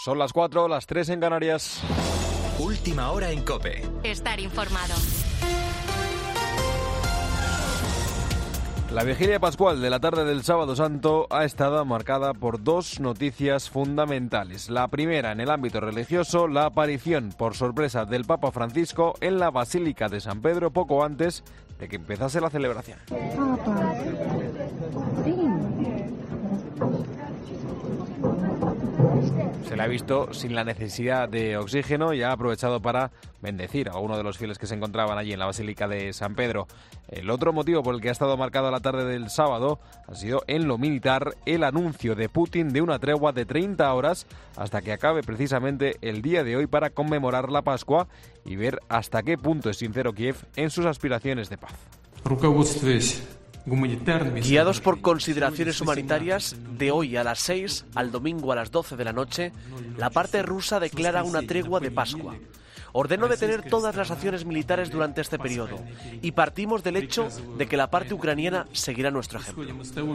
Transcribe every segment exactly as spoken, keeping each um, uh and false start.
Son las cuatro, las tres en Canarias. Última hora en COPE. Estar informado. La vigilia pascual de la tarde del Sábado Santo ha estado marcada por dos noticias fundamentales. La primera, en el ámbito religioso, la aparición por sorpresa del Papa Francisco en la Basílica de San Pedro poco antes de que empezase la celebración. Se le ha visto sin la necesidad de oxígeno y ha aprovechado para bendecir a uno de los fieles que se encontraban allí en la Basílica de San Pedro. El otro motivo por el que ha estado marcado la tarde del sábado ha sido en lo militar el anuncio de Putin de una tregua de treinta horas hasta que acabe precisamente el día de hoy para conmemorar la Pascua y ver hasta qué punto es sincero Kiev en sus aspiraciones de paz. Guiados por consideraciones humanitarias, de hoy a las seis al domingo a las doce de la noche, la parte rusa declara una tregua de Pascua. Ordenó detener todas las acciones militares durante este periodo y partimos del hecho de que la parte ucraniana seguirá nuestro ejemplo.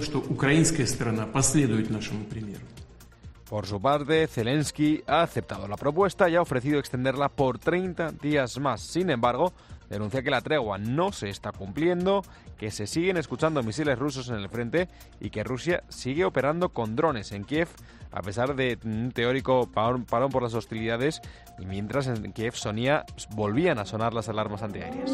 Por su parte, Zelensky ha aceptado la propuesta y ha ofrecido extenderla por treinta días más. Sin embargo, denuncia que la tregua no se está cumpliendo, que se siguen escuchando misiles rusos en el frente y que Rusia sigue operando con drones en Kiev a pesar de un teórico parón por las hostilidades, y mientras en Kiev sonía, volvían a sonar las alarmas antiaéreas.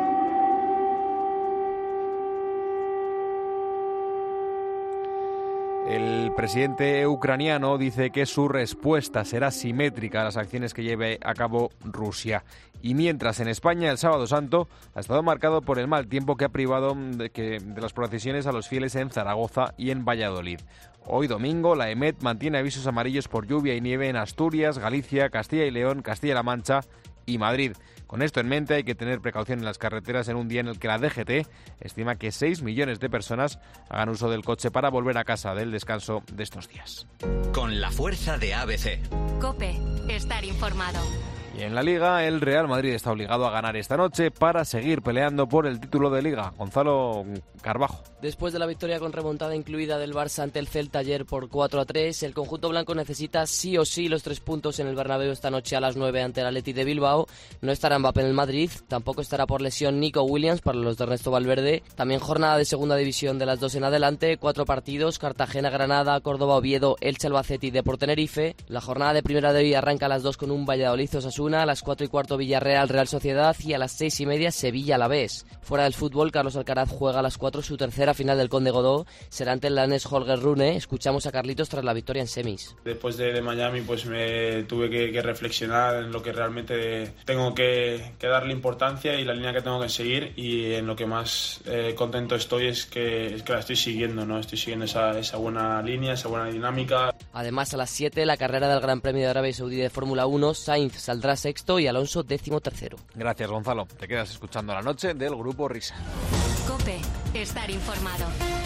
El presidente ucraniano dice que su respuesta será simétrica a las acciones que lleve a cabo Rusia. Y mientras en España el Sábado Santo ha estado marcado por el mal tiempo que ha privado de, que, de las procesiones a los fieles en Zaragoza y en Valladolid. Hoy domingo la EMET mantiene avisos amarillos por lluvia y nieve en Asturias, Galicia, Castilla y León, Castilla-La Mancha y Madrid. Con esto en mente hay que tener precaución en las carreteras en un día en el que la D G T estima que seis millones de personas hagan uso del coche para volver a casa del descanso de estos días. Con la fuerza de A B C. COPE, estar informado. Y en la Liga, el Real Madrid está obligado a ganar esta noche para seguir peleando por el título de Liga. Gonzalo Carbajo. Después de la victoria con remontada incluida del Barça ante el Celta ayer por cuatro a tres, el conjunto blanco necesita sí o sí los tres puntos en el Bernabéu esta noche a las nueve ante el Athletic de Bilbao. No estará Mbappé en el Madrid, tampoco estará por lesión Nico Williams para los de Ernesto Valverde. También jornada de segunda división de las dos en adelante, cuatro partidos: Cartagena, Granada, Córdoba, Oviedo, Elche, Albacete y Depor Tenerife. La jornada de primera de hoy arranca a las dos con un Valladolid Osasuna, a las cuatro y cuarto Villarreal Real Sociedad y a las seis y media Sevilla Alavés. Fuera del fútbol, Carlos Alcaraz juega a las cuatro su tercera final del Conde Godó, será ante el danés Holger Rune. Escuchamos a Carlitos tras la victoria en semis. Después de, de Miami pues me tuve que, que reflexionar en lo que realmente tengo que, que darle importancia y la línea que tengo que seguir, y en lo que más eh, contento estoy es que, es que la estoy siguiendo, ¿no? Estoy siguiendo esa, esa buena línea, esa buena dinámica. Además, a las siete, la carrera del Gran Premio de Arabia Saudí de Fórmula uno, Sainz saldrá sexto y Alonso décimo tercero. Gracias, Gonzalo. Te quedas escuchando La Noche del Grupo Risa. COPE, estar informado.